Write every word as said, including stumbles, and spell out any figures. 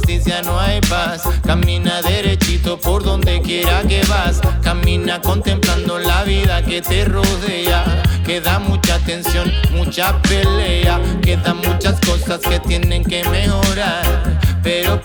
justicia no hay paz. Camina derechito por donde quiera que vas. Camina contemplando la vida que te rodea. Queda mucha tensión, mucha pelea. Quedan muchas cosas que tienen que mejorar, pero